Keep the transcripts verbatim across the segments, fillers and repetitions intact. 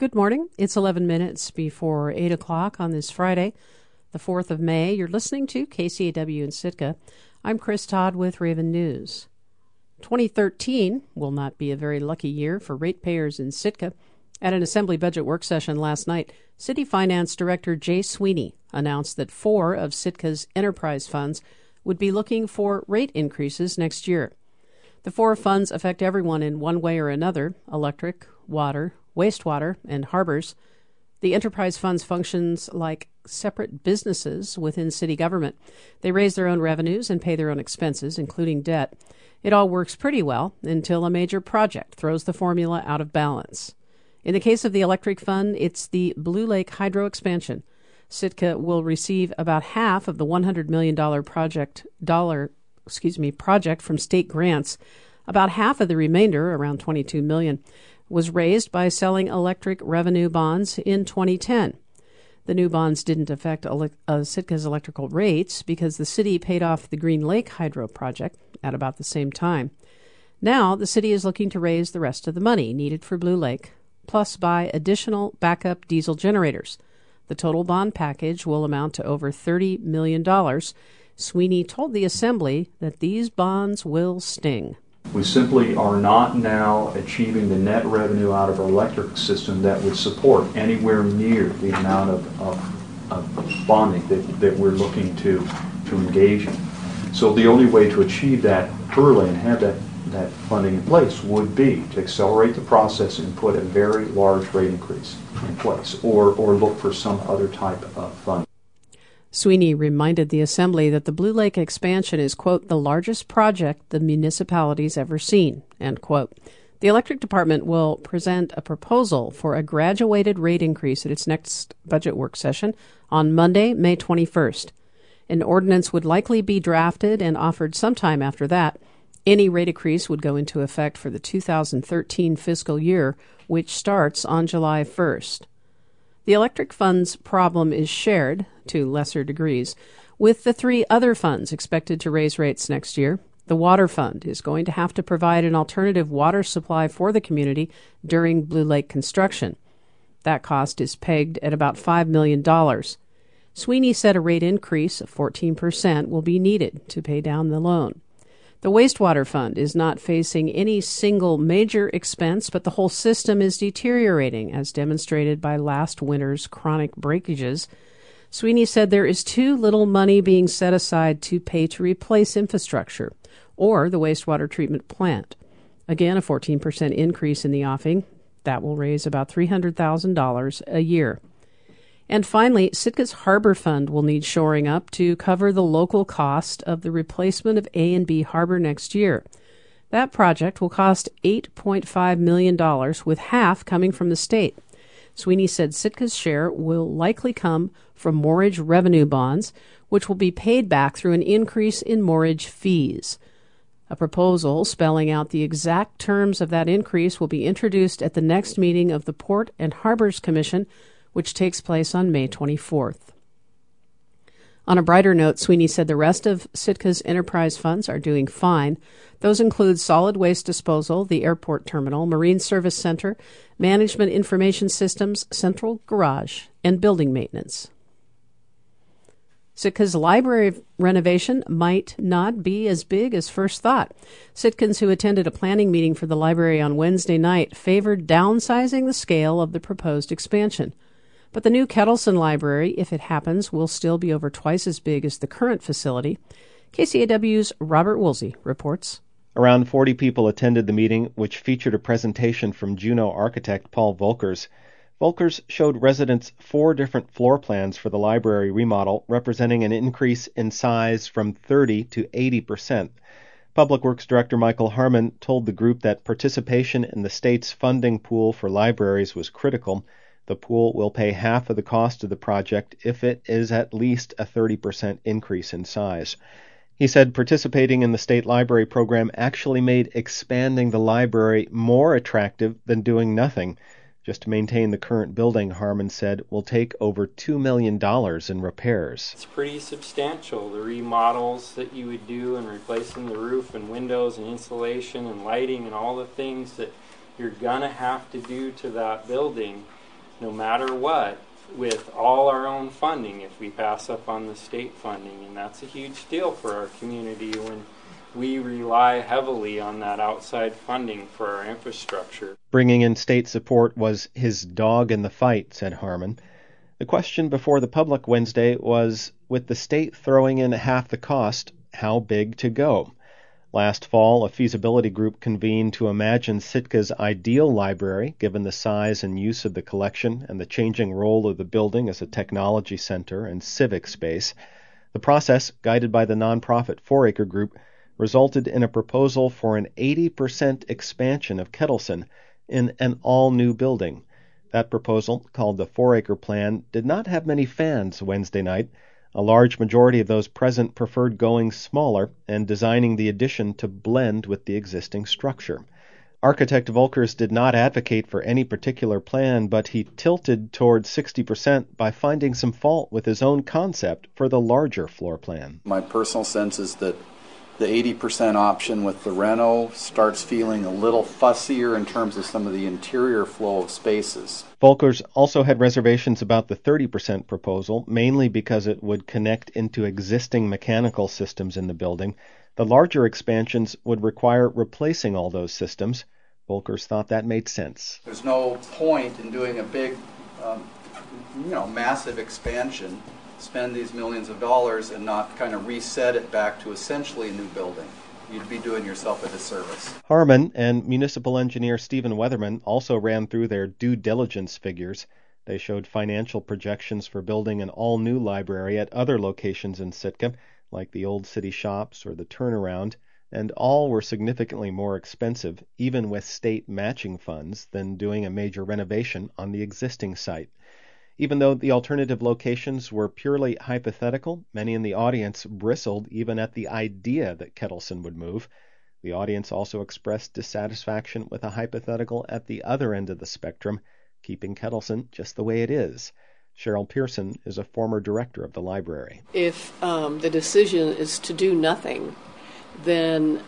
Good morning. It's eleven minutes before eight o'clock on this Friday, the fourth of May. You're listening to K C A W in Sitka. I'm Chris Todd with Raven News. twenty thirteen will not be a very lucky year for ratepayers in Sitka. At an Assembly budget work session last night, City Finance Director Jay Sweeney announced that four of Sitka's enterprise funds would be looking for rate increases next year. The four funds affect everyone in one way or another: electric, water, wastewater, and harbors. The enterprise funds functions like separate businesses within city government. They raise their own revenues and pay their own expenses, including debt. It all works pretty well until a major project throws the formula out of balance. In the case of the electric fund, it's the Blue Lake Hydro expansion. Sitka will receive about half of the one hundred million dollars project dollar, excuse me, project from state grants. About half of the remainder, around twenty-two million dollars, was raised by selling electric revenue bonds in twenty ten. The new bonds didn't affect ele- uh, Sitka's electrical rates because the city paid off the Green Lake Hydro project at about the same time. Now the city is looking to raise the rest of the money needed for Blue Lake, plus buy additional backup diesel generators. The total bond package will amount to over thirty million dollars. Sweeney told the Assembly that these bonds will sting. We simply are not now achieving the net revenue out of our electric system that would support anywhere near the amount of, of, of bonding that, that we're looking to, to engage in. So the only way to achieve that early and have that, that funding in place would be to accelerate the process and put a very large rate increase in place, or, or look for some other type of funding. Sweeney reminded the Assembly that the Blue Lake expansion is, quote, the largest project the municipality's ever seen, end quote. The Electric Department will present a proposal for a graduated rate increase at its next budget work session on Monday, May twenty-first. An ordinance would likely be drafted and offered sometime after that. Any rate increase would go into effect for the two thousand thirteen fiscal year, which starts on July first. The electric fund's problem is shared, to lesser degrees, with the three other funds expected to raise rates next year. The water fund is going to have to provide an alternative water supply for the community during Blue Lake construction. That cost is pegged at about five million dollars. Sweeney said a rate increase of fourteen percent will be needed to pay down the loan. The wastewater fund is not facing any single major expense, but the whole system is deteriorating, as demonstrated by last winter's chronic breakages. Sweeney said there is too little money being set aside to pay to replace infrastructure or the wastewater treatment plant. Again, a fourteen percent increase in the offing. That will raise about three hundred thousand dollars a year. And finally, Sitka's Harbor Fund will need shoring up to cover the local cost of the replacement of A and B Harbor next year. That project will cost eight point five million dollars, with half coming from the state. Sweeney said Sitka's share will likely come from mortgage revenue bonds, which will be paid back through an increase in mortgage fees. A proposal spelling out the exact terms of that increase will be introduced at the next meeting of the Port and Harbors Commission, which takes place on May twenty-fourth. On a brighter note, Sweeney said the rest of Sitka's enterprise funds are doing fine. Those include solid waste disposal, the airport terminal, Marine Service Center, management information systems, central garage, and building maintenance. Sitka's library renovation might not be as big as first thought. Sitkans who attended a planning meeting for the library on Wednesday night favored downsizing the scale of the proposed expansion. But the new Kettleson Library, if it happens, will still be over twice as big as the current facility. K C A W's Robert Woolsey reports. Around forty people attended the meeting, which featured a presentation from Juneau architect Paul Volkers. Volkers showed residents four different floor plans for the library remodel, representing an increase in size from thirty to eighty percent. Public Works Director Michael Harmon told the group that participation in the state's funding pool for libraries was critical. The pool will pay half of the cost of the project if it is at least a thirty percent increase in size. He said participating in the state library program actually made expanding the library more attractive than doing nothing. Just to maintain the current building, Harmon said, will take over two million dollars in repairs. It's pretty substantial, the remodels that you would do and replacing the roof and windows and insulation and lighting and all the things that you're going to have to do to that building. no matter what, with all our own funding if we pass up on the state funding. And that's a huge deal for our community when we rely heavily on that outside funding for our infrastructure. Bringing in state support was his dog in the fight, said Harmon. The question before the public Wednesday was, with the state throwing in half the cost, how big to go? Last fall, a feasibility group convened to imagine Sitka's ideal library, given the size and use of the collection and the changing role of the building as a technology center and civic space. The process, guided by the nonprofit Four Acre Group, resulted in a proposal for an eighty percent expansion of Kettleson in an all-new building. That proposal, called the Four Acre Plan, did not have many fans Wednesday night. A large majority of those present preferred going smaller and designing the addition to blend with the existing structure. Architect Volkers did not advocate for any particular plan, but he tilted toward sixty percent by finding some fault with his own concept for the larger floor plan. My personal sense is that the eighty percent option with the reno starts feeling a little fussier in terms of some of the interior flow of spaces. Volkers also had reservations about the thirty percent proposal, mainly because it would connect into existing mechanical systems in the building. The larger expansions would require replacing all those systems. Volkers thought that made sense. There's no point in doing a big, um, you know, massive expansion, spend these millions of dollars and not kind of reset it back to essentially a new building. You'd be doing yourself a disservice. Harmon and municipal engineer Stephen Weatherman also ran through their due diligence figures. They showed financial projections for building an all-new library at other locations in Sitka, like the Old City Shops or the Turnaround, and all were significantly more expensive, even with state matching funds, than doing a major renovation on the existing site. Even though the alternative locations were purely hypothetical, many in the audience bristled even at the idea that Kettleson would move. The audience also expressed dissatisfaction with a hypothetical at the other end of the spectrum, keeping Kettleson just the way it is. Cheryl Pearson is a former director of the library. If um, the decision is to do nothing, then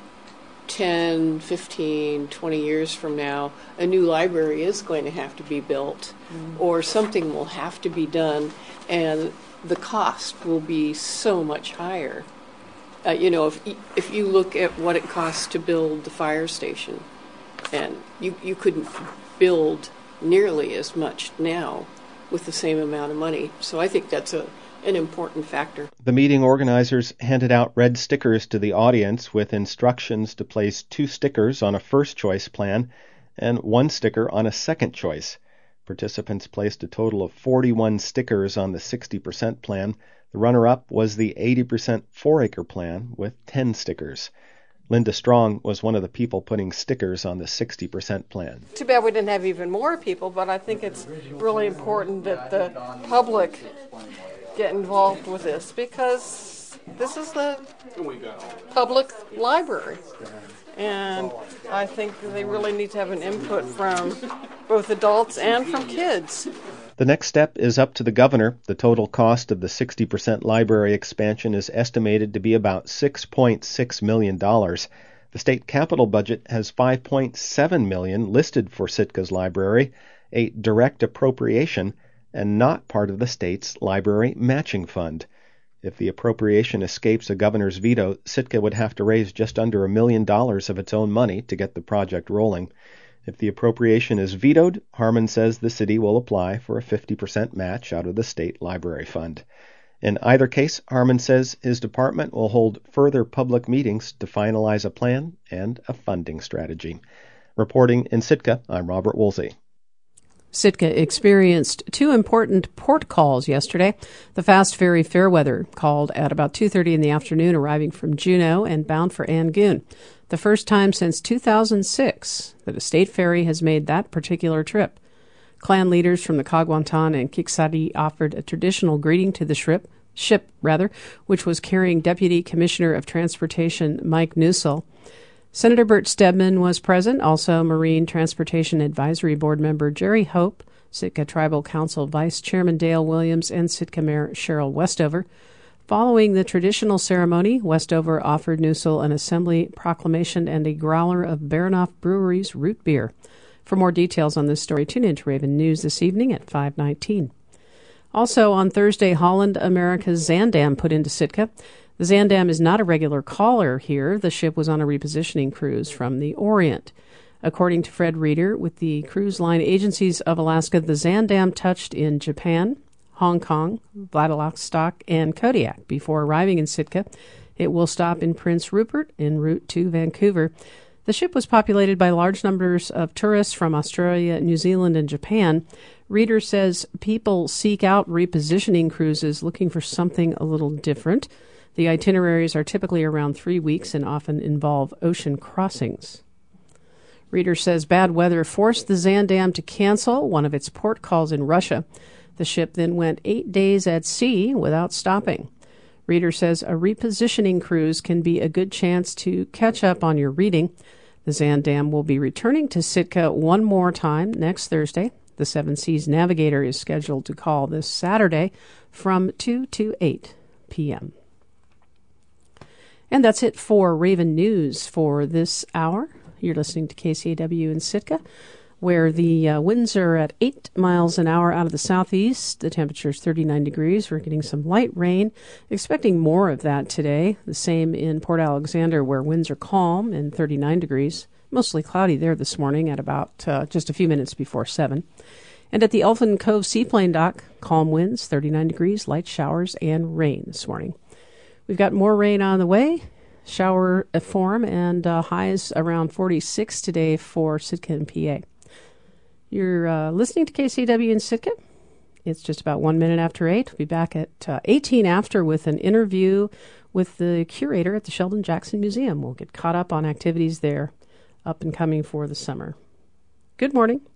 ten, fifteen, twenty years from now, a new library is going to have to be built, mm. or something will have to be done, and the cost will be so much higher. Uh, you know, if if you look at what it costs to build the fire station, and you, you couldn't build nearly as much now with the same amount of money. So I think that's a an important factor. The meeting organizers handed out red stickers to the audience with instructions to place two stickers on a first choice plan and one sticker on a second choice. Participants placed a total of forty-one stickers on the sixty percent plan. The runner-up was the eighty percent Four Acre plan with ten stickers. Linda Strong was one of the people putting stickers on the sixty percent plan. Too bad we didn't have even more people, but I think it's really important that the public get involved with this, because this is the public library, and I think they really need to have an input from both adults and from kids. The next step is up to the governor. The total cost of the sixty percent library expansion is estimated to be about six point six million dollars. The state capital budget has five point seven million dollars listed for Sitka's library, a direct appropriation and not part of the state's library matching fund. If the appropriation escapes a governor's veto, Sitka would have to raise just under a million dollars of its own money to get the project rolling. If the appropriation is vetoed, Harmon says the city will apply for a fifty percent match out of the state library fund. In either case, Harmon says his department will hold further public meetings to finalize a plan and a funding strategy. Reporting in Sitka, I'm Robert Woolsey. Sitka experienced two important port calls yesterday. The fast ferry Fairweather called at about two thirty in the afternoon, arriving from Juneau and bound for Angoon. The first time since two thousand six that a state ferry has made that particular trip. Clan leaders from the Kagwantan and Kiksadi offered a traditional greeting to the ship, ship rather, which was carrying Deputy Commissioner of Transportation Mike Newsell. Senator Bert Stedman was present, also Marine Transportation Advisory Board member Jerry Hope, Sitka Tribal Council Vice Chairman Dale Williams, and Sitka Mayor Cheryl Westover. Following the traditional ceremony, Westover offered Newsell an assembly proclamation and a growler of Baranoff Brewery's root beer. For more details on this story, tune in to Raven News this evening at five nineteen. Also on Thursday, Holland America's Zaandam put into Sitka. The Zaandam is not a regular caller here. The ship was on a repositioning cruise from the Orient. According to Fred Reeder, with the cruise line agencies of Alaska, the Zaandam touched in Japan, Hong Kong, Vladivostok, and Kodiak before arriving in Sitka. It will stop in Prince Rupert en route to Vancouver. The ship was populated by large numbers of tourists from Australia, New Zealand, and Japan. Reeder says people seek out repositioning cruises looking for something a little different. The itineraries are typically around three weeks and often involve ocean crossings. Reeder says bad weather forced the Zaandam to cancel one of its port calls in Russia. The ship then went eight days at sea without stopping. Reeder says a repositioning cruise can be a good chance to catch up on your reading. The Zaandam will be returning to Sitka one more time next Thursday. The Seven Seas Navigator is scheduled to call this Saturday from two to eight p.m. And that's it for Raven News for this hour. You're listening to K C A W in Sitka, where the uh, winds are at eight miles an hour out of the southeast. The temperature is thirty-nine degrees. We're getting some light rain. Expecting more of that today. The same in Port Alexander, where winds are calm and thirty-nine degrees. Mostly cloudy there this morning at about uh, just a few minutes before seven. And at the Elfin Cove Seaplane Dock, calm winds, thirty-nine degrees, light showers, and rain this morning. We've got more rain on the way. Shower form and uh, highs around forty-six today for Sitka and P A. You're uh, listening to K C W in Sitka. It's just about one minute after eight. We'll be back at uh, eighteen after with an interview with the curator at the Sheldon Jackson Museum. We'll get caught up on activities there up and coming for the summer. Good morning.